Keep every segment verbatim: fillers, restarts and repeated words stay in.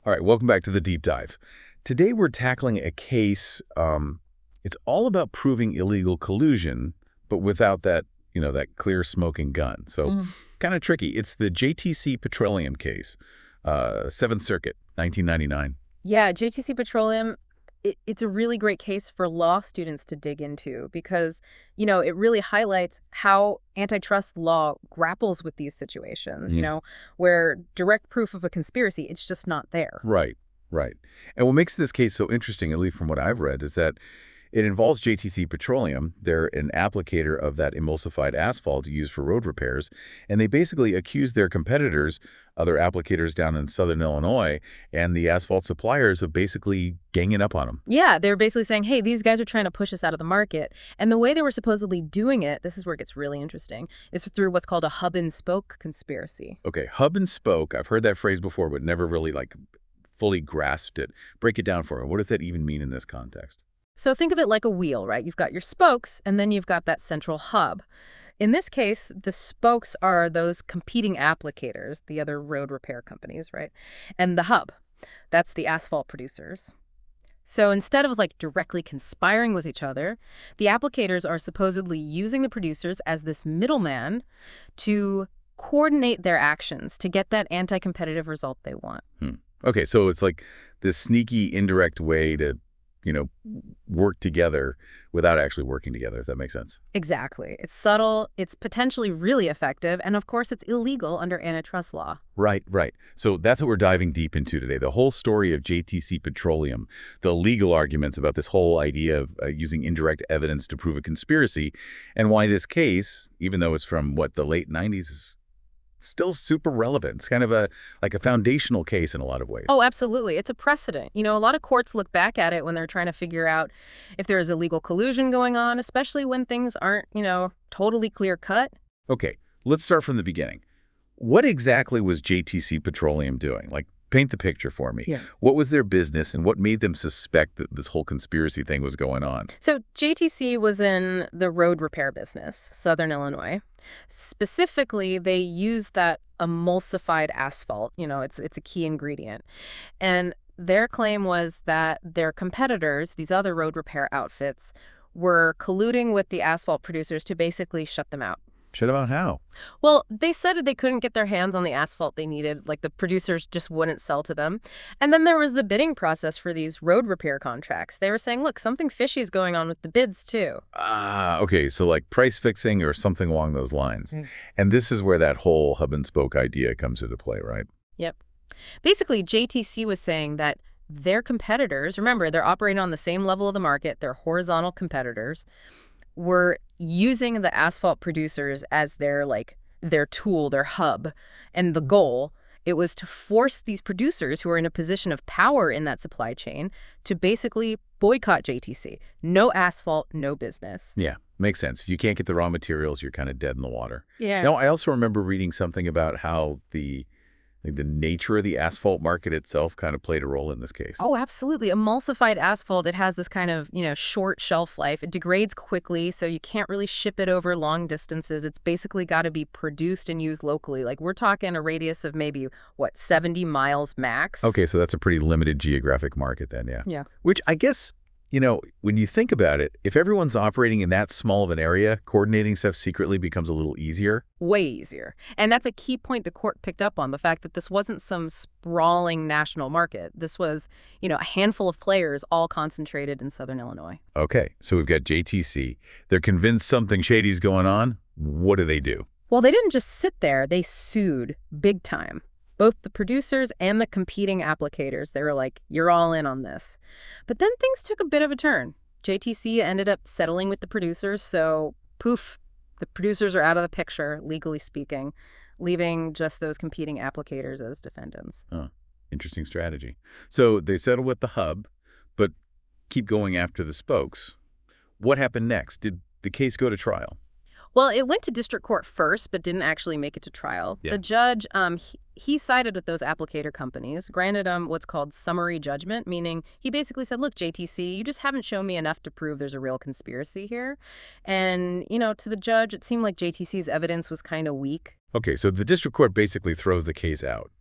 All right, welcome back to the deep dive. Today we're tackling a case, um, it's all about proving illegal collusion, but without that, you know, that clear smoking gun. So Mm. kind of tricky. It's the J T C Petroleum case, uh, Seventh Circuit, nineteen ninety-nine. Yeah, J T C Petroleum, it, it's a really great case for law students to dig into because, you know, it really highlights how antitrust law grapples with these situations, you Mhm. know, where direct proof of a conspiracy, it's just not there. Right, right. And what makes this case so interesting, at least from what I've read, is that it involves J T C Petroleum. They're an applicator of that emulsified asphalt used for road repairs, and they basically accuse their competitors, other applicators down in southern Illinois, and the asphalt suppliers of basically ganging up on them. Yeah, they were basically saying, hey, these guys are trying to push us out of the market. And the way they were supposedly doing it, this is where it gets really interesting, is through what's called a hub and spoke conspiracy. Okay, hub and spoke. I've heard that phrase before, but never really like fully grasped it. Break it down for me. What does that even mean in this context? So think of it like a wheel, right? You've got your spokes, and then you've got that central hub. In this case, the spokes are those competing applicators, the other road repair companies, right? And the hub, that's the asphalt producers. So instead of like directly conspiring with each other, the applicators are supposedly using the producers as this middleman to coordinate their actions to get that anti-competitive result they want. Hmm. Okay, so it's like this sneaky, indirect way to, you know, work together without actually working together, if that makes sense. Exactly. It's subtle, it's potentially really effective, and of course it's illegal under antitrust law. Right, right. So that's what we're diving deep into today. The whole story of J T C Petroleum, the legal arguments about this whole idea of uh, using indirect evidence to prove a conspiracy, and why this case, even though it's from, what, the late nineties, is still super relevant. It's kind of a like a foundational case in a lot of ways. Oh, absolutely. It's a precedent. You know, a lot of courts look back at it when they're trying to figure out if there is illegal collusion going on, especially when things aren't, you know, totally clear cut. Okay, let's start from the beginning. What exactly was J T C Petroleum doing? Like, paint the picture for me. Yeah. What was their business and what made them suspect that this whole conspiracy thing was going on? So J T C was in the road repair business, Southern Illinois. Specifically, they used that emulsified asphalt. You know, it's it's a key ingredient. And their claim was that their competitors, these other road repair outfits, were colluding with the asphalt producers to basically shut them out. Shit about how? Well, they said that they couldn't get their hands on the asphalt they needed, like the producers just wouldn't sell to them. And then there was the bidding process for these road repair contracts. They were saying, look, something fishy is going on with the bids, too. Ah, okay, so like price fixing or something along those lines. Mm. And this is where that whole hub and spoke idea comes into play, right? Yep. Basically, J T C was saying that their competitors, remember, they're operating on the same level of the market, they're horizontal competitors, were using the asphalt producers as their like their tool, their hub. And the goal, it was to force these producers who are in a position of power in that supply chain to basically boycott J T C. No asphalt, no business. Yeah, makes sense. If you can't get the raw materials, you're kind of dead in the water. Yeah. Now, I also remember reading something about how the like the nature of the asphalt market itself kind of played a role in this case. Oh, absolutely. Emulsified asphalt, it has this kind of, you know, short shelf life. It degrades quickly, so you can't really ship it over long distances. It's basically got to be produced and used locally. Like, we're talking a radius of maybe, what, seventy miles max? Okay, so that's a pretty limited geographic market then, yeah. Yeah. Which I guess, you know, when you think about it, if everyone's operating in that small of an area, coordinating stuff secretly becomes a little easier. Way easier. And that's a key point the court picked up on, the fact that this wasn't some sprawling national market. This was, you know, a handful of players all concentrated in Southern Illinois. Okay, so we've got J T C. They're convinced something shady's going on. What do they do? Well, they didn't just sit there. They sued big time. Both the producers and the competing applicators, they were like, you're all in on this. But then things took a bit of a turn. J T C ended up settling with the producers, so poof, the producers are out of the picture, legally speaking, leaving just those competing applicators as defendants. Oh, interesting strategy. So they settle with the hub, but keep going after the spokes. What happened next? Did the case go to trial? Well, it went to district court first, but didn't actually make it to trial. Yeah. The judge, um, he, he sided with those applicator companies, granted them what's called summary judgment, meaning he basically said, look, J T C, you just haven't shown me enough to prove there's a real conspiracy here. And, you know, to the judge, it seemed like J T C's evidence was kind of weak. Okay, so the district court basically throws the case out.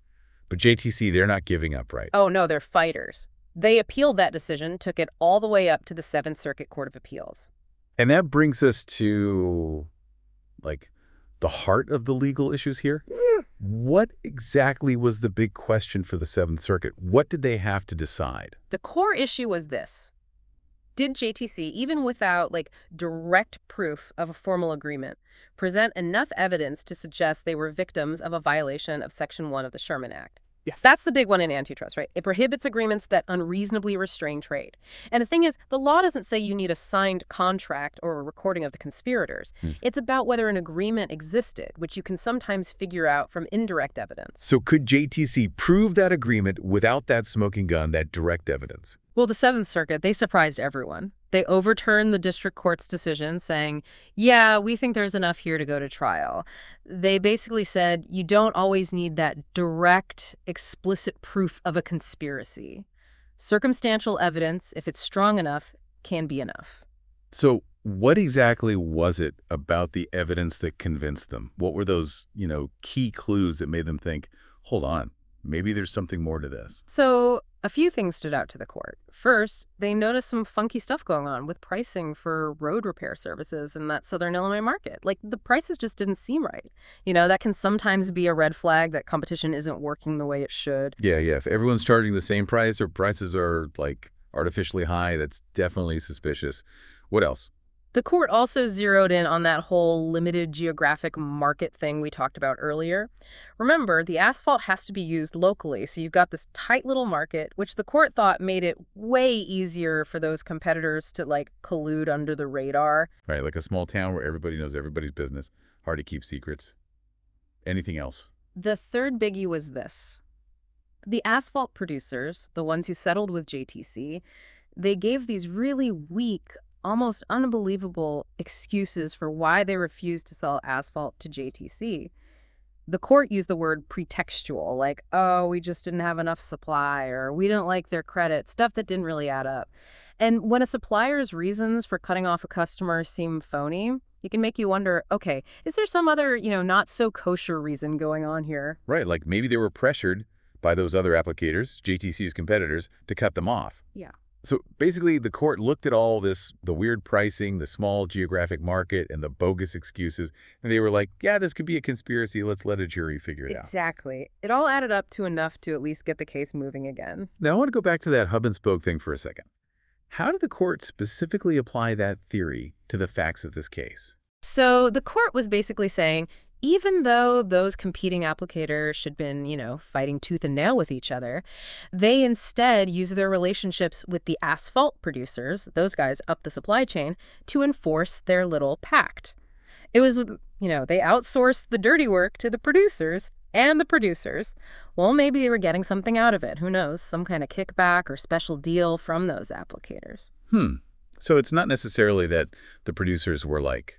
But J T C, they're not giving up, right? Oh, no, they're fighters. They appealed that decision, took it all the way up to the Seventh Circuit Court of Appeals. And that brings us to, like, the heart of the legal issues here. What exactly was the big question for the Seventh Circuit? What did they have to decide? The core issue was this. Did J T C, even without, like, direct proof of a formal agreement, present enough evidence to suggest they were victims of a violation of Section one of the Sherman Act? Yes. That's the big one in antitrust, right? It prohibits agreements that unreasonably restrain trade. And the thing is, the law doesn't say you need a signed contract or a recording of the conspirators. Hmm. It's about whether an agreement existed, which you can sometimes figure out from indirect evidence. So could J T C prove that agreement without that smoking gun, that direct evidence? Well, the Seventh Circuit, they surprised everyone. They overturned the district court's decision saying, yeah, we think there's enough here to go to trial. They basically said you don't always need that direct, explicit proof of a conspiracy. Circumstantial evidence, if it's strong enough, can be enough. So what exactly was it about the evidence that convinced them? What were those, you know, key clues that made them think, hold on, maybe there's something more to this? So a few things stood out to the court. First, they noticed some funky stuff going on with pricing for road repair services in that Southern Illinois market. Like, the prices just didn't seem right. You know, that can sometimes be a red flag that competition isn't working the way it should. Yeah, yeah. If everyone's charging the same price or prices are, like, artificially high, that's definitely suspicious. What else? The court also zeroed in on that whole limited geographic market thing we talked about earlier. Remember, the asphalt has to be used locally, so you've got this tight little market, which the court thought made it way easier for those competitors to, like, collude under the radar. Right, like a small town where everybody knows everybody's business. Hard to keep secrets. Anything else? The third biggie was this. The asphalt producers, the ones who settled with J T C, they gave these really weak, almost unbelievable excuses for why they refused to sell asphalt to J T C. The court used the word pretextual, like, oh, we just didn't have enough supply, or we didn't like their credit, stuff that didn't really add up. And when a supplier's reasons for cutting off a customer seem phony, it can make you wonder, okay, is there some other, you know, not so kosher reason going on here? Right, like maybe they were pressured by those other applicators, J T C's competitors, to cut them off. Yeah. So basically, the court looked at all this, the weird pricing, the small geographic market, and the bogus excuses, and they were like, yeah, this could be a conspiracy. Let's let a jury figure it out. Exactly. It all added up to enough to at least get the case moving again. Now, I want to go back to that hub and spoke thing for a second. How did the court specifically apply that theory to the facts of this case? So the court was basically saying, even though those competing applicators should have been, you know, fighting tooth and nail with each other, they instead use their relationships with the asphalt producers, those guys up the supply chain, to enforce their little pact. It was, you know, they outsourced the dirty work to the producers, and the producers, well, maybe they were getting something out of it. Who knows? Some kind of kickback or special deal from those applicators. Hmm. So it's not necessarily that the producers were like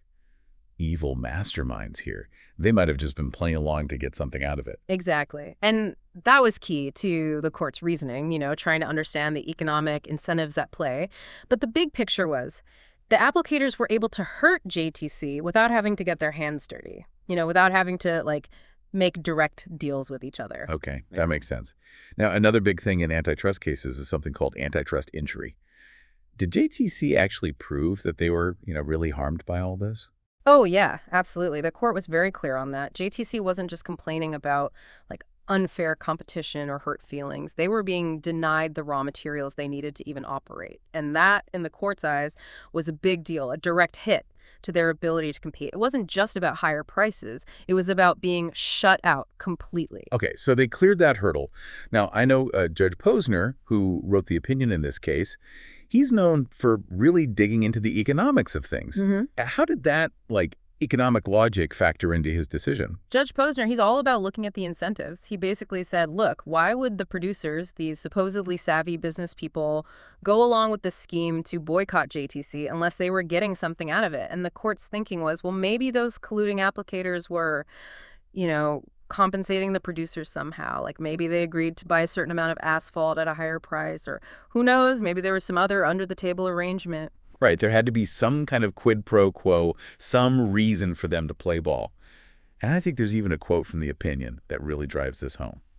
evil masterminds here. They might have just been playing along to get something out of it. Exactly. And that was key to the court's reasoning, you know, trying to understand the economic incentives at play. But the big picture was the applicators were able to hurt J T C without having to get their hands dirty, you know, without having to, like, make direct deals with each other. Okay, that makes sense. Now, another big thing in antitrust cases is something called antitrust injury. Did J T C actually prove that they were, you know, really harmed by all this? Oh, yeah, absolutely. The court was very clear on that. J T C wasn't just complaining about, like, unfair competition or hurt feelings. They were being denied the raw materials they needed to even operate. And that, in the court's eyes, was a big deal, a direct hit to their ability to compete. It wasn't just about higher prices. It was about being shut out completely. Okay, so they cleared that hurdle. Now, I know uh, Judge Posner, who wrote the opinion in this case, he's known for really digging into the economics of things. Mm-hmm. How did that, like, economic logic factor into his decision? Judge Posner, he's all about looking at the incentives. He basically said, look, why would the producers, these supposedly savvy business people, go along with this scheme to boycott J T C unless they were getting something out of it? And the court's thinking was, well, maybe those colluding applicators were, you know, compensating the producers somehow. Like, maybe they agreed to buy a certain amount of asphalt at a higher price, or who knows, maybe there was some other under-the-table arrangement. Right, there had to be some kind of quid pro quo, some reason for them to play ball. And I think there's even a quote from the opinion that really drives this home.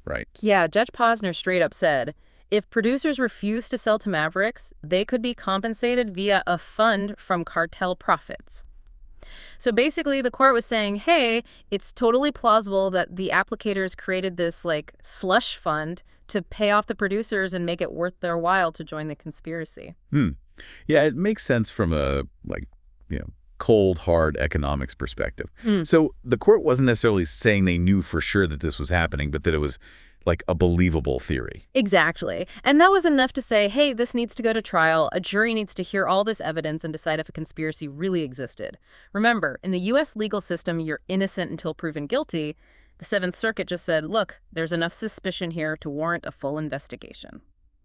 Right. Yeah, Judge Posner straight up said, if producers refuse to sell to Mavericks, they could be compensated via a fund from cartel profits. So basically, the court was saying, hey, it's totally plausible that the applicators created this, like, slush fund to pay off the producers and make it worth their while to join the conspiracy. Hmm. Yeah, it makes sense from a, like, you know, cold, hard economics perspective. Mm. So the court wasn't necessarily saying they knew for sure that this was happening, but that it was like a believable theory. Exactly. And that was enough to say, hey, this needs to go to trial. A jury needs to hear all this evidence and decide if a conspiracy really existed. Remember, in the U S legal system, you're innocent until proven guilty. The Seventh Circuit just said, look, there's enough suspicion here to warrant a full investigation.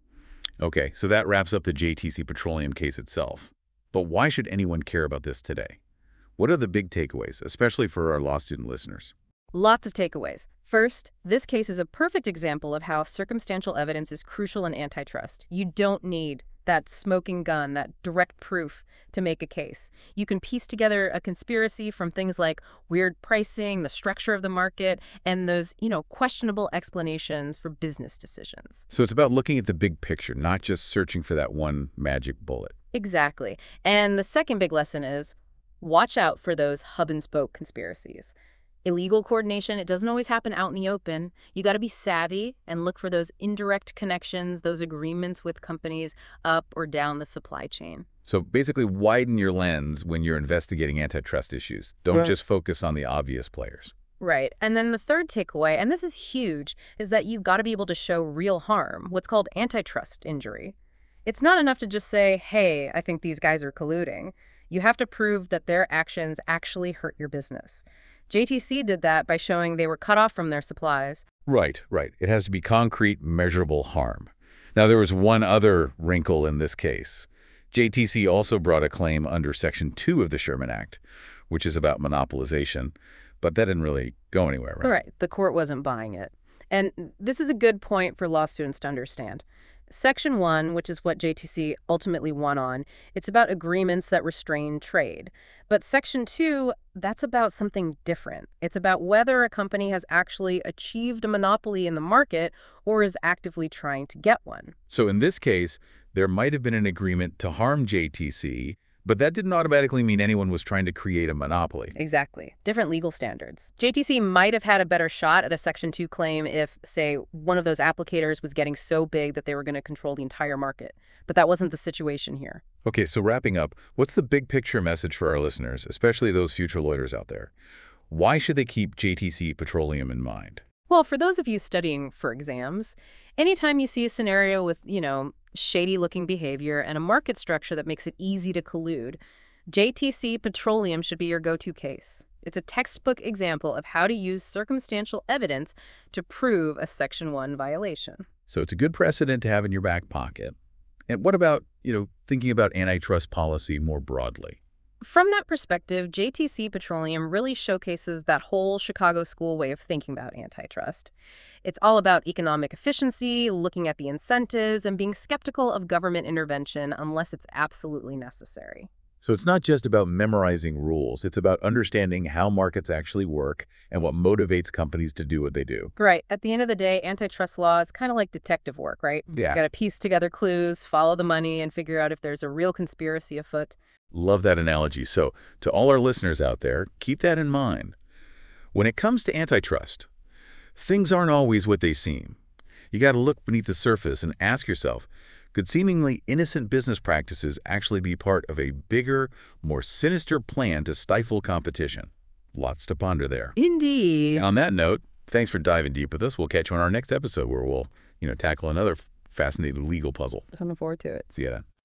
Okay, so that wraps up the J T C Petroleum case itself. But why should anyone care about this today? What are the big takeaways, especially for our law student listeners? Lots of takeaways. First, this case is a perfect example of how circumstantial evidence is crucial in antitrust. You don't need that smoking gun, that direct proof to make a case. You can piece together a conspiracy from things like weird pricing, the structure of the market, and those, you know, questionable explanations for business decisions. So it's about looking at the big picture, not just searching for that one magic bullet. Exactly. And the second big lesson is watch out for those hub and spoke conspiracies. Illegal coordination, it doesn't always happen out in the open. You got to be savvy and look for those indirect connections, those agreements with companies up or down the supply chain. So basically widen your lens when you're investigating antitrust issues. Don't Right. just focus on the obvious players. Right. And then the third takeaway, and this is huge, is that you've got to be able to show real harm, what's called antitrust injury. It's not enough to just say, hey, I think these guys are colluding. You have to prove that their actions actually hurt your business. J T C did that by showing they were cut off from their supplies. Right, right. It has to be concrete, measurable harm. Now, there was one other wrinkle in this case. J T C also brought a claim under Section two of the Sherman Act, which is about monopolization, but that didn't really go anywhere, right? Right. The court wasn't buying it. And this is a good point for law students to understand. Section one, which is what J T C ultimately won on, it's about agreements that restrain trade. But Section two, that's about something different. It's about whether a company has actually achieved a monopoly in the market or is actively trying to get one. So in this case, there might have been an agreement to harm J T C, but that didn't automatically mean anyone was trying to create a monopoly. Exactly. Different legal standards. J T C might have had a better shot at a Section two claim if, say, one of those applicators was getting so big that they were going to control the entire market. But that wasn't the situation here. Okay, so wrapping up, what's the big picture message for our listeners, especially those future lawyers out there? Why should they keep J T C Petroleum in mind? Well, for those of you studying for exams, anytime you see a scenario with, you know, shady-looking behavior and a market structure that makes it easy to collude, J T C Petroleum should be your go-to case. It's a textbook example of how to use circumstantial evidence to prove a Section one violation. So it's a good precedent to have in your back pocket. And what about, you know, thinking about antitrust policy more broadly? From that perspective, J T C Petroleum really showcases that whole Chicago school way of thinking about antitrust. It's all about economic efficiency, looking at the incentives, and being skeptical of government intervention unless it's absolutely necessary. So it's not just about memorizing rules. It's about understanding how markets actually work and what motivates companies to do what they do. Right. At the end of the day, antitrust law is kind of like detective work, right? Yeah. You got to piece together clues, follow the money, and figure out if there's a real conspiracy afoot. Love that analogy. So to all our listeners out there, keep that in mind. When it comes to antitrust, things aren't always what they seem. You got to look beneath the surface and ask yourself, could seemingly innocent business practices actually be part of a bigger, more sinister plan to stifle competition? Lots to ponder there. Indeed. And on that note, thanks for diving deep with us. We'll catch you on our next episode where we'll, you know, tackle another fascinating legal puzzle. Looking forward to it. See you then.